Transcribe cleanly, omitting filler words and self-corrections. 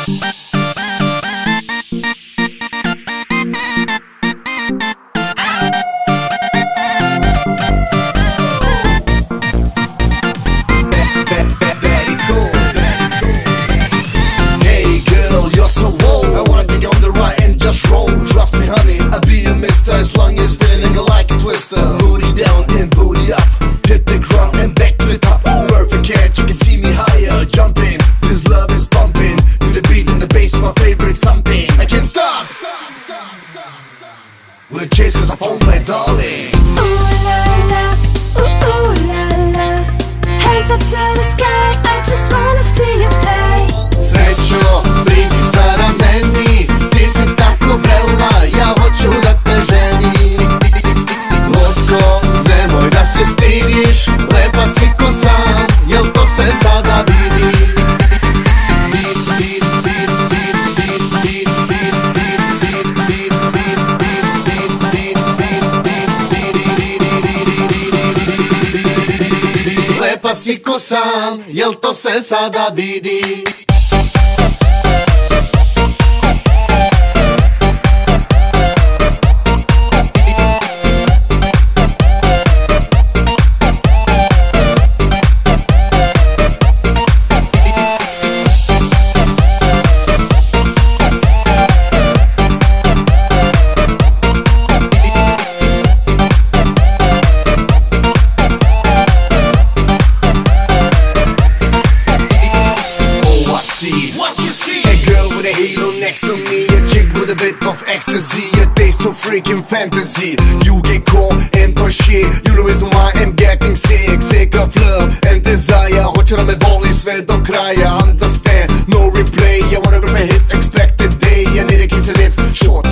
As long as spinning nigga like a twister. Booty down and booty up. Hit the ground and back to the top. Perfect catch, you can see me higher. Jumping, this love is pumping. To the beat and the bass, my favorite something. I can't stop. We'll chase cause I found my darling. Ooh la la, ooh la la. Hands up to the sky, I just wanna see you fly. Srećo, priđi sada meni. Ti si tako vrela, ja hoću da te ženi. Lotko, nemoj da se stidiš. Lepa si ko san, jel to se sada vidi? Lepa si ko san, jel to se sada vidi? Next to me, a chick with a bit of ecstasy, a taste of freaking fantasy. You get caught in the shit, you're the reason why I'm getting sick. Sick of love and desire. Hoće da me voli sve do kraja. Understand, no replay. I wanna grab my hits, expect a day. I need to kiss her lips, short